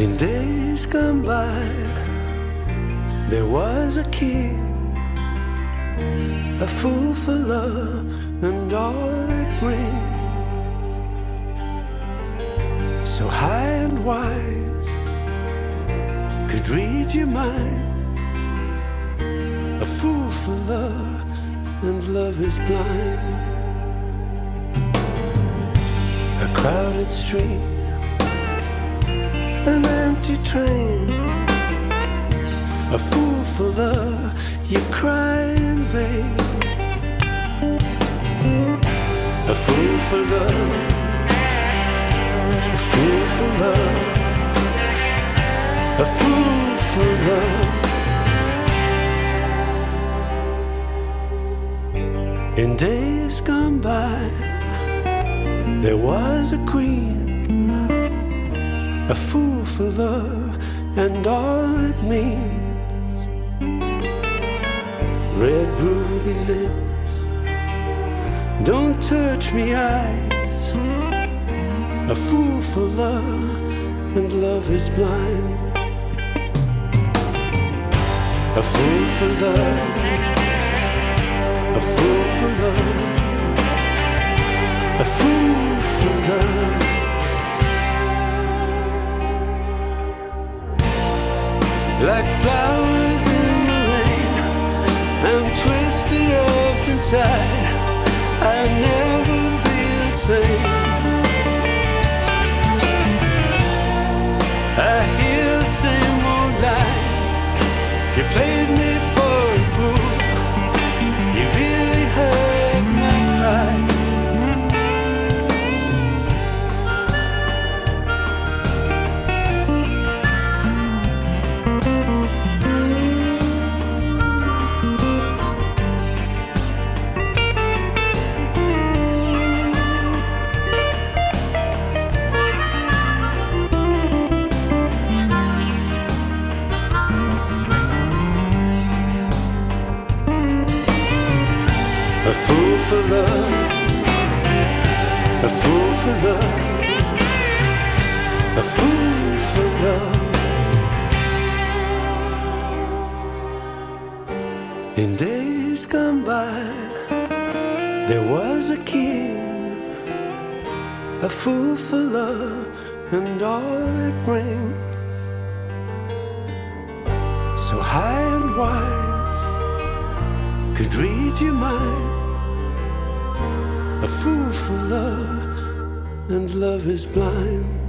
In days gone by, there was a king, a fool for love and all it brings. So high and wise, could read your mind. A fool for love and love is blind. A crowded street, an empty train. A fool for love, you cry in vain. A fool for love, a fool for love, a fool for love. In days gone by, there was a queen, a fool for love and all it means. Red ruby lips, don't touch me eyes. A fool for love and love is blind. A fool for love, a fool for love, a fool for love. Like flowers in the rain, I'm twisted up inside. I'll never be the same. I hear the same old lies. You played me for a fool. You really hurt my pride. A fool for love, a fool for love, a fool for love. In days gone by, there was a king, a fool for love and all it brings. So high and wise, could read your mind. A fool for love and love is blind.